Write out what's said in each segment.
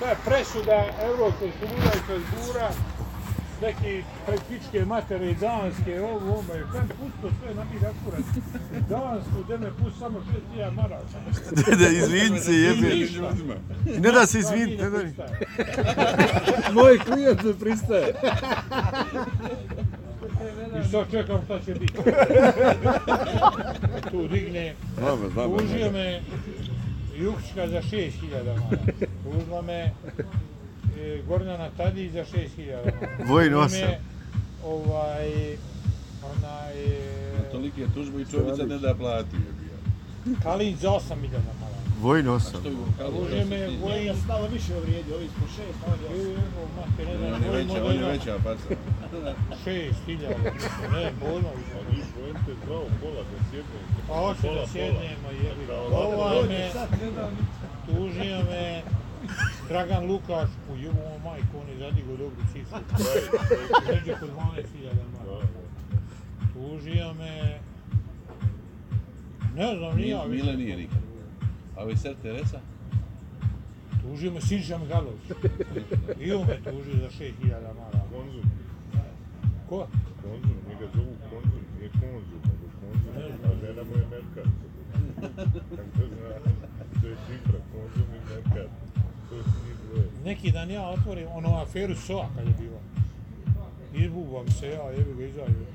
To je presuda Evropskog suda iz Strasbura, neki prepičke matere i danske, ovo, kaj pusto sve na mi rakurat. Dansku, gdje me pusti samo 6.000 maraka. Da, izvini se, jebe. Ne da se izvini, ne da. Moj klijent ne pristaje. I sad čekam šta će biti. Tu digne, tužio me Jukčka za 6.000 maraka. Tužila me Gornjana Tadić za 6.000 maraka. Vojno 8. Tolike tužbe i čovjeca ne da plati. Kalin za 8.000 maraka. Vojno 8. Tužio me Vojin. Malo više vrijedi, ovi smo 6. On je veća paca. 6.000, ne, bolno više. Vojnite zvao pola da sjednemo. Pa hoće da sjednemo, jebi ga. Ovaj me, tužio me Dragan Lukaš, ujebovo majku, on je zadigo dobru cifru. Neđe kod 12.000 maraka. Tužio me, ne znam, nije ja više. Mile nije nikad. A Veser Teresa? Tužio me Sinša Mihajlović. I on me tužio za 6.000 maraka. Konzum. Ko? Konzum, njega zovu konzum, nije konzum, nego konzum. A žena mu je Merkat. Kako zna, to je cifra, konzum i Merkat. To su njih dvoje. Neki dan ja otvorim ono aferu SOA kad je bila. Izbubam se ja, jebi ga izađu.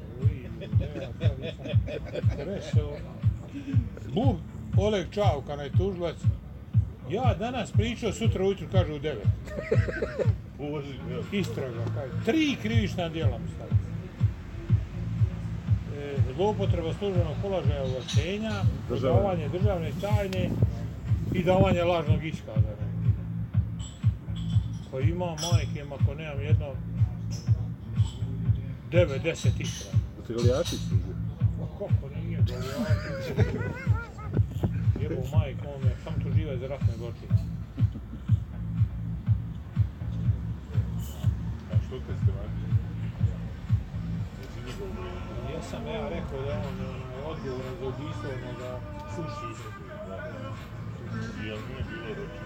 Intereso. Bub, Oleg Čavka, onaj tužilac. Ja danas pričao, sutra ujutru kaže u 9. Uloži, jel? Istraga, kaže. 3 krivična djela mi stavio. Zloupotreba službenog položaja ovlaštenja, davanje državne tajne i davanje lažnog iskaza. Ko ima majke, ako nemam jedno 9-10 istraga. Da te Galijačić služio? Pa kako nije Galijačić? Jebo majke, on me sam tu žive za ratne zločine. A što te ste radili? Jesam ja rekao da on odgovoran za ubijstvo onoga Suši. Jel nije bilo ročište?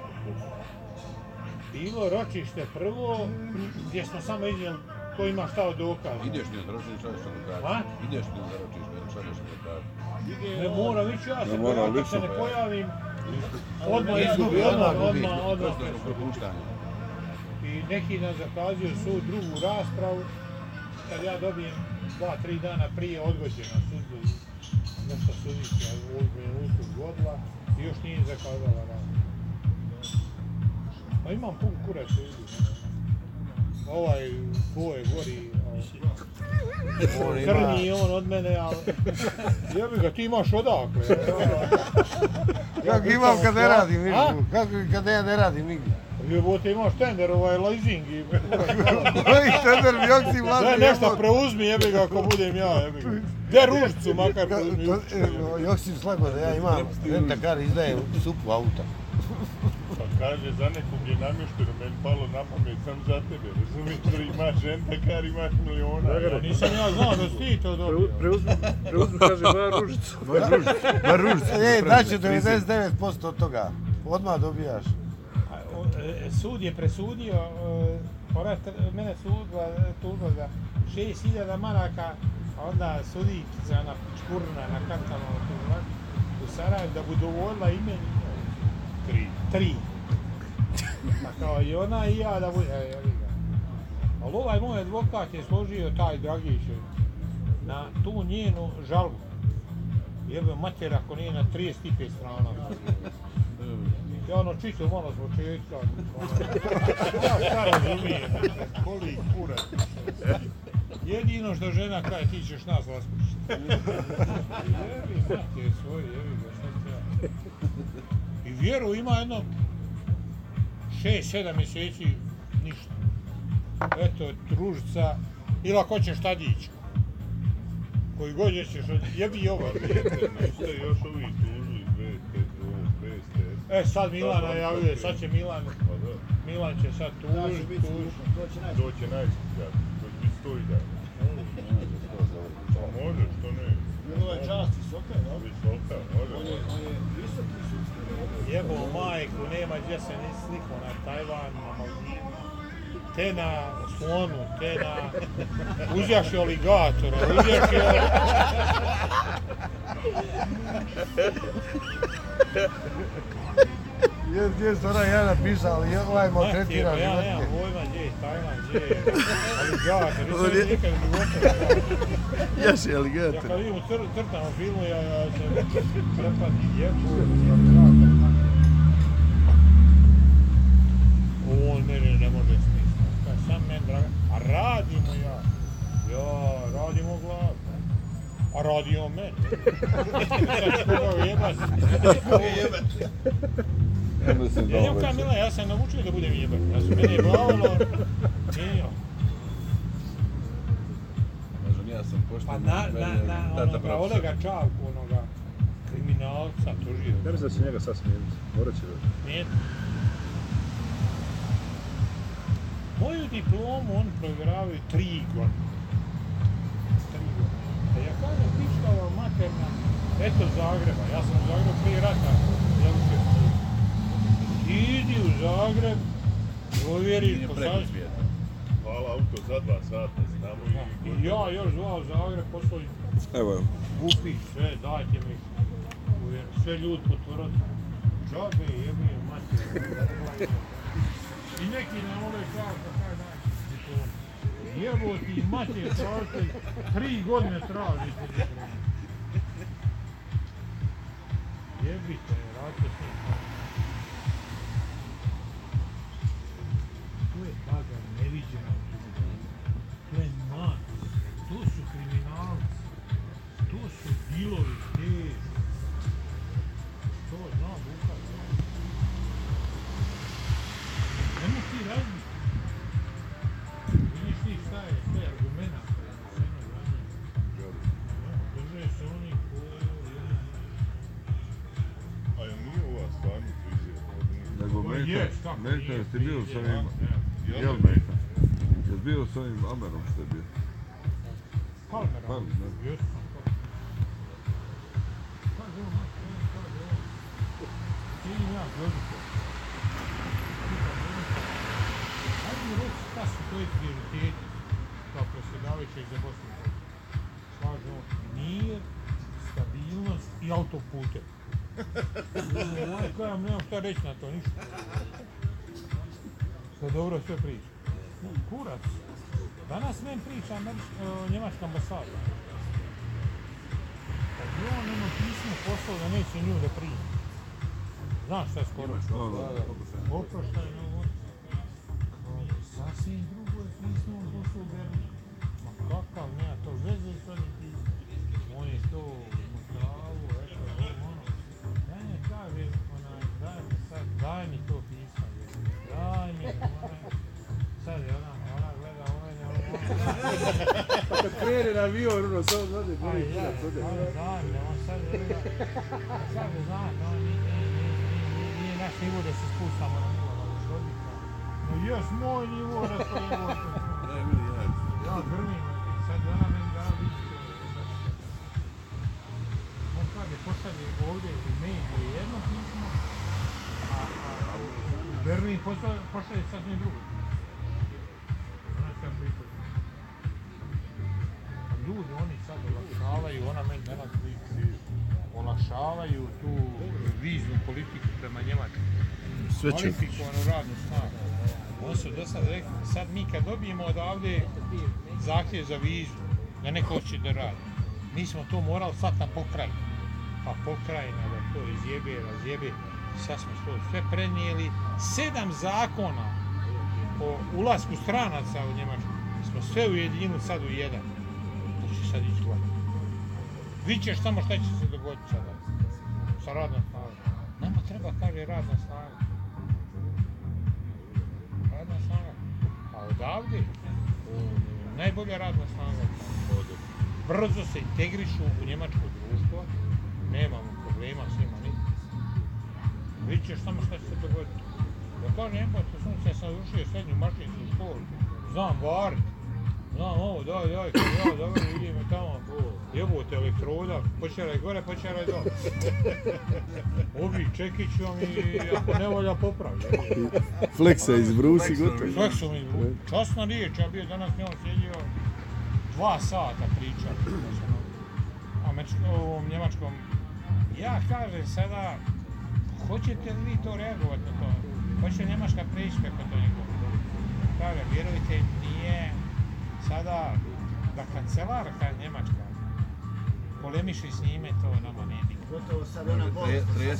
Bilo ročište prvo, gdje smo samo iznijeli ko ima šta od dokaza. Ideš li za ročište, šalješ advokata? A? Ideš li za ročište, šalješ advokata? Ne moram ići, ja se Ne mora, pojavim, lično se ne pa je. pojavim. Odmah izgubi, odmah. Propuštanje. I neki dan zakazio sud drugu raspravu, kad ja dobijem 2-3 dana prije odgođena sudu, nešto sudića uzmenu uslug vodila i još nije zakazala raspravu. Pa imam pun kurac ljudi. Ovaj tvoj gori, crnji on od mene, ali jebi ga, ti imaš odakle. Kako imam kad ne radim nigdje? Kako kad ja ne radim nigdje? Jebote, imaš tender, leasing i... Koji tender mi oksi vladi? Daj nešto preuzmi, jebi ga, ako budem ja, jebi ga. Gdje ružicu makar preuzmi. Joksim slago da ja imam rentakar, izdajem supu auta. Pa kaže, za nekog je namješteno, meni palo na pamet sam za tebe, razumiješ, da imaš rentakar, imaš miliona. Nisam ja znao da si ti to dobio. Preuzmi, kaže, bar ružicu. Bar ružicu. Ej, daću 99% od toga. Odmah dobijaš. Sud je presudio, mene tužila za 6.000 maraka, a onda sudikica, ona škurna na kantama u Sarajevu, da budu dovoljila ime 3. Pa kao i ona i ja da bude, ali ovaj moj advokat je složio taj Dragić na tu njenu žalbu. Jebe mater ako nije na 35 strana. Ja ono čisto malo s početka. Ja šta razumijem, koli kurac. Jedino što žena kaže, ti ćeš nas raspušiti. Jebi mater svoj, jebi ga, šta ti ja. I vjeru ima jedno 6-7 mjeseci ništa. Eto, Ružica, ili ako hoćeš Tadić. Koji god ćeš, jebi i ovo. Niste još ovi tužili BST. Sad Milan najavljuje, sad će Milan, Milan će sad tužiti. To će najskupljaći, to će biti 100 idana. Može, što ne? Bilo je čast visoka, no? Visoka, može. On je visoki sudski. Jebo majku, nema gdje se ni sliko na Tajvan, na Maldivu. Te na slonu, te na... Uzjaš je aligatora, uzjaš je... Gdje se ona ja napisala, ovaj maltretira Ja nemam životinje. pojma gdje je Tajvan, gdje je aligator, nisam nikad u životu. Jaš je Ja aligator. kad vidim crtanu filmu, ja se prepati jebu. On mene ne može smisliti. Kaj sam meni draga. A radimo ja. Ja, radimo glavu. A radi on meni. Sad koga jebati. Ja mislim da Ja ovo njom kaj već... Mila, ja sam naučio da budem jebat. Ja sam mene jebavalo. Nije ja. Kažem, ja sam pošten. Pa meni je tata onoga profesor. Olega Čavku, onoga kriminalca, tužio. Ja mislim da će njega sad smijeniti. Morat će doći. Nije. Moju diplomu oni provjeravaju 3 godine. 3 godine. A ja kažem, pičkava materna, eto Zagreba. Ja sam u Zagrebu prije rata završio studij. Idi u Zagreb, provjeriš Nije po preko sasvim. svijeta. Hvala auto za 2 sata, znamo I ja još zvao Zagreb, poslao Evo je. upis, sve, dajte mi. Sve ljudi potvrdi. Džabe, jebije, mater. I neki na ove kao kaj dajte diplomu. Jebo ti mater, tražite, 3 godine tražite diplomu. Jebite, radite sve. To je baga neviđena u životu. To je man. To su kriminalci. To su dilovi teški. To zna Buka. Nemo ti razmišljati. Vidiš ti šta je, sve argumenta. Drže se oni koji... A jel nije ova stvarno prizir? Nego Pa Meta, jest, kako Meta, nije, jesi bio s prije, ovim, ja. jel Meta? Jesi bio s ovim Amerom što je bio? Palmera. Palmer, da. Jesam. Kaže on, kaže on. Ti i ja, gledite. Hajde mi reći šta su tvoji prioriteti kao predsjedavajućeg za Bosnu i Hercegovinu. Kaže on, mir, stabilnost i autopute. Kaj vam nemam šta reći na to, ništa. Sve dobro sve priča. Kurac. Danas meni priča njemačka ambasada. Kad je on ono pismo poslao da neće nju da primi. Znaš šta je skoro? Oproštajno ovo. Sasvim drugo je pismo on poslao u Berlin. Ma kakav, nema to veze s ovim pismom. On je to u pravu, eto, ono. Daj ne kaže, daj mi to pismo. Daj mi, sad je ona gleda mene, Pa kad krene na avion, ono, samo znate, boli ja, on sad on nije naš nivo da se spustamo na nivo, da se odbika. No jes moj nivo, da se nivo. Daj, vidi, Ja grmim, sad ona meni da vidite. On kaže, pošalje ovdje u mediju jedno pismo, a u Berlin pošalje sasvim drugo. Znaš šta priča? Ljudi, oni sad olakšavaju, ona meni danas priča, olakšavaju tu viznu politiku prema Njemačkoj. Sve će. Kvalifikovanu radnu snagu. Oni su do sad rekli, sad mi kad dobijemo odavde zahtjev za vizu, da neko hoće da radi, mi smo to morali sad na pokrajinu. Pa pokrajina da to izjebe, razjebe, sad smo to sve prenijeli. 7 zakona o ulasku stranaca u Njemačku smo sve ujedinili sad u jedan. To će sad ići gledati. Vidit ćeš samo šta će se dogoditi sada sa radnom snagom. Nama treba, kaže, radna snaga. Radna snaga. A odavde, najbolja radna snaga. Brzo se integrišu u njemačko društvo, nemamo problema s njima niti. Vidit ćeš samo šta će se dogoditi. Ja kažem, jebate sunce, ja sam završio srednju mašinsku školu, znam varit. Znam ovo, daj, kad ja dobro vidimo tamo, jebote elektroda, počeraj gore, počeraj dole. Obi, čekić vam i ako ne volja popravi. Fleksa izbrusi, gotovo. Fleksom izbrusi. Časna riječ, ja bio danas s njom sjedio 2 sata pričao. Ovom njemačkom. Ja kažem sada, hoćete li vi to reagovati na to? Hoće Njemačka prići preko to njegovo? Kaže, vjerujte, nije sada da kancelarka Njemačka polemiši s njime, to nama ne bi. Gotovo sad ona bolest. 30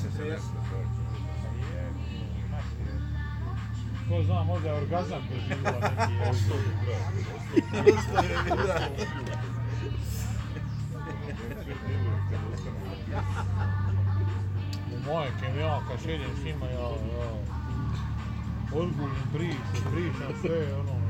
Ko zna, možda je orgazam doživila neki. U majke mi ja, kad šedjem s njima, ja odgulim pričam sve, ono.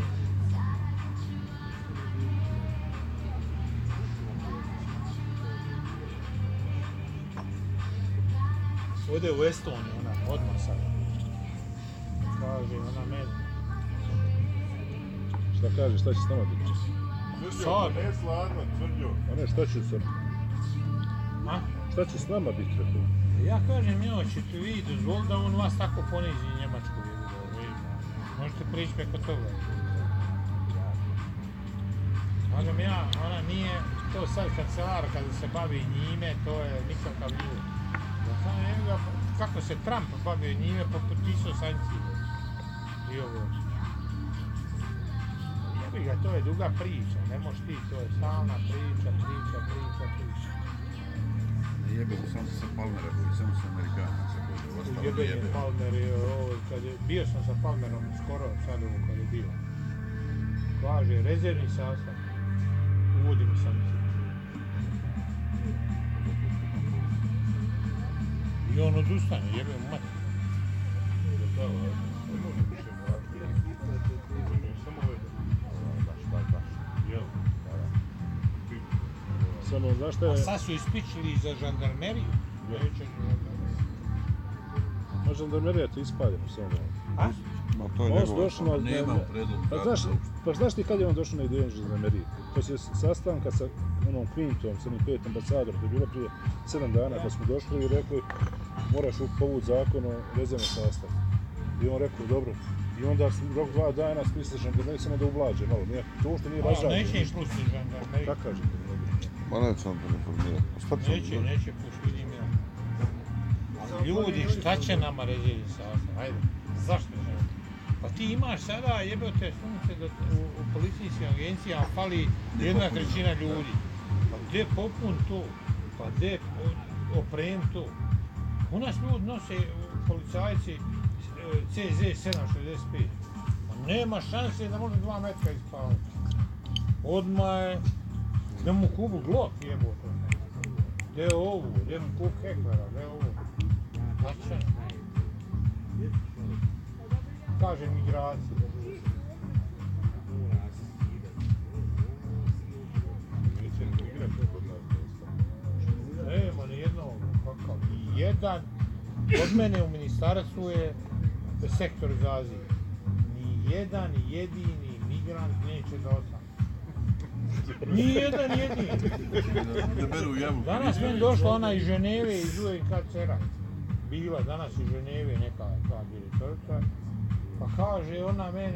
Ode u Estoniju, ona, odmah sad. Kaže, ona meni. Šta kaže, šta će s nama biti? Tvrđo, ne sladno, tvrđo. A ne, šta će sam? A? Šta će s nama biti, rekao? Ja kažem, njoj, ćete vi dozvoliti da on vas tako ponizi Njemačku. Možete prići preko toga. Kažem ja, ona nije to sad kancelar kada se bavi njime, to je nikakav ljudi. Kako se Trump bavio njime, pa potpisao sankcije. I ovo. Jebi ga, to je duga priča, ne možeš ti, to je stalna priča. Ne jebe, samo se Palmera boli, samo se Amerikanaca boli, ostalo Jebe jebe. je Palmer, bio sam sa Palmerom skoro sad ovo kad je bilo. Kaže, rezervni sastav, uvodimo sankcije. I on odustane, jebe mu mati. Samo, znaš šta je? A sad su ispičili za žandarmeriju. Ma žandarmerija ti ispaljeno samo. A? Ma to je On su njegovo. došli na... Nema u predlogu. Pa znaš ti kad je on došao na ideju žandarmerije? Poslije sastanka sa onom Clintonom, sa onim 5 ambasadorom, to je bilo prije 7 dana kad smo došli i rekli moraš povući zakon o rezervnom sastavu. I on rekao dobro. I onda rok 2 dana smisli žandarmerije samo da ublaže malo. To što nije razrađeno. Neće im pustiti žandarmeriju. Kako kažete? Ma neće on to ne formirati. Šta će on? Neće pustiti, vidim ja. Ali ljudi, šta će nama rezervni sastav? Ajde, zašto ne? Pa ti imaš sada jebote sunce da u policijskim agencijama fali 1/3 ljudi. Pa gdje popun to? Pa gdje oprem to? U nas ljudi nose policajci CZ 765. Pa nema šanse da može 2 metra ispavati. Odmah je da mu kubu glok jebote. Gdje je ovo? Gdje mu kub heklera? Gdje je ovo? Znači? Kaže migracija. Nema nijednog, kakav, nijedan. Od mene u ministarstvu je sektor za azil. Nijedan jedini migrant neće da ostane. Nijedan jedini. Da beru jamu. Danas meni došla ona iz Ženeve, iz UNHCR-a. Bila danas iz Ženeve neka ta direktorica. Pa kaže ona meni,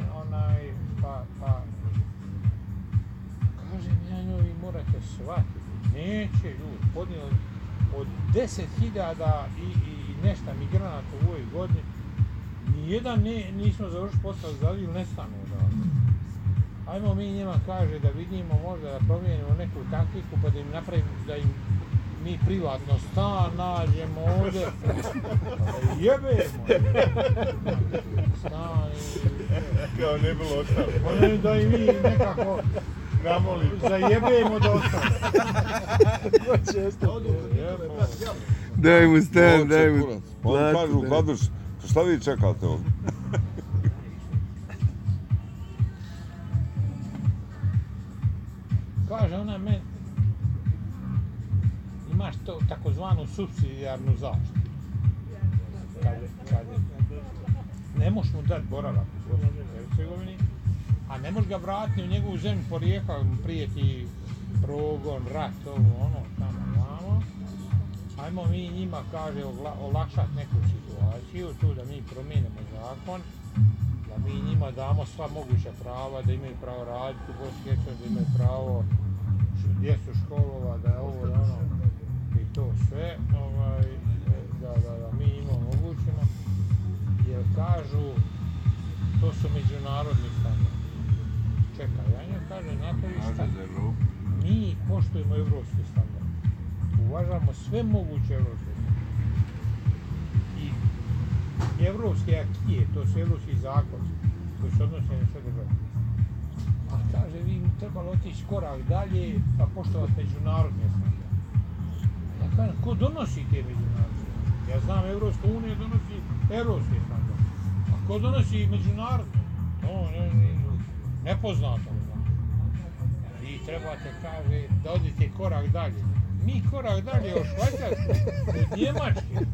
kaže ja njoj, vi morate shvatiti, neće ljudi, podnijeli od 10.000 i nešto migranata u ovoj godini, nijedan nismo završili posao za azil, ne stanu odavde. Ajmo mi njima kaže da vidimo možda da promijenimo neku taktiku pa da im napravimo, da im mi privatno stan nađemo ovdje, jebemo stan i... Kao ne bilo ostalo. Ono da i mi nekako zajebemo da ostane. Daj mu stan, daj mu platu. On kažu, Kladuš, šta vi čekate ovdje? Kaže ona meni, imaš to takozvanu supsidijarnu zaštitu. Kaže, ne možeš mu dati boravak u Bosni i Hercegovini, A ne možeš ga vratiti u njegovu zemlju porijekla, mu prijeti progon, rat, ovo, ono, tamo, vamo. Ajmo mi njima, kaže, olakšati neku situaciju, tu da mi promijenimo zakon, da mi njima damo sva moguća prava, da imaju pravo raditi u Bosni i Hercegovini, da imaju pravo djecu školova, da je ovo, da ono, i to sve, da mi im omogućimo, jer kažu, to su međunarodni standardi. Čekaj, ja njoj kažem, znate vi šta? Mi poštujemo evropski standard. Uvažamo sve moguće evropske standarde. I evropske akije, to su evropski zakoni koji se odnose na sve države. A kaže, vi im trebalo otići korak dalje pa poštovati međunarodne standarde. Ja kažem, ko donosi te međunarodne? Ja znam, Evropska unija donosi evropske standarde. A ko donosi međunarodne? To nepoznato. Vi trebate, kaže, da odite korak dalje. Mi korak dalje od Švajcarske, od Njemačke.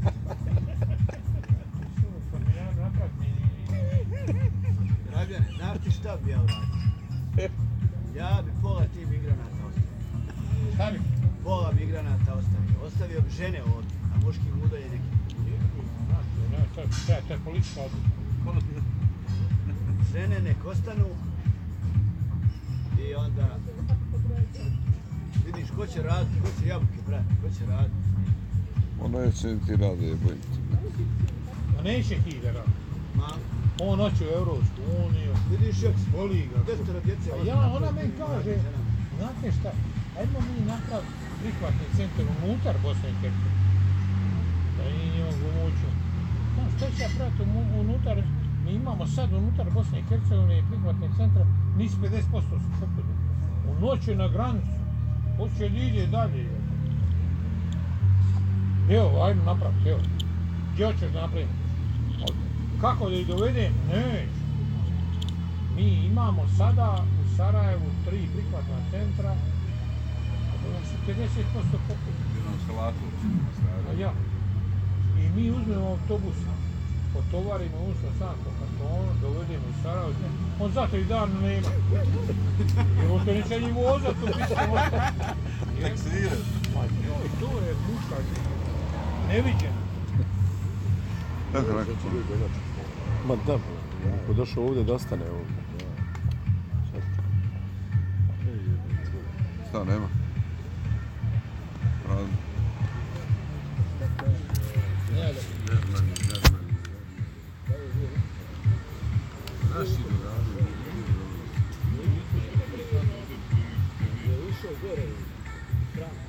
Dragane, znaš ti šta bi ja uradio? Ja bi pola tih migranata ostavio. Šta bi? Pola migranata ostavio. Ostavio bi žene ovdje, a muški udalje neki. To je politička odluka. Žene nek ostanu i onda vidiš ko će raditi, ko će jabuke brati, ko će raditi. Ono neće ti rade, bojim te. A neće ti da radi. On hoće u Evropsku uniju. Vidiš jak voli ga. Desetoro djece. A ona meni kaže, znate šta, ajmo mi napraviti prihvatni centar unutar Bosne i Hercegovine. Da i njima pomoću. Šta će ja praviti unutar, mi imamo sad unutar Bosne i Hercegovine prihvatni centra, nisu 50% su šopili. U noću na granicu, hoće li ide dalje. Evo, ajmo napraviti, evo. Gdje hoćeš napraviti? Kako da ih dovedem? Neću. Mi imamo sada u Sarajevu 3 prihvatna centra, a da su 50% poput. Jednom salatu. Ja. I mi uzmemo autobus, potovarimo u Sanko kartonu, dovedemo u Sarajevo, on za 3 dana nema. Jer on to neće ni vozat u pismu. Taksirati. Ma joj, to je muška neviđena. Tako rekao. Ma da, ako došao ovdje da ostane ovdje. Šta nema?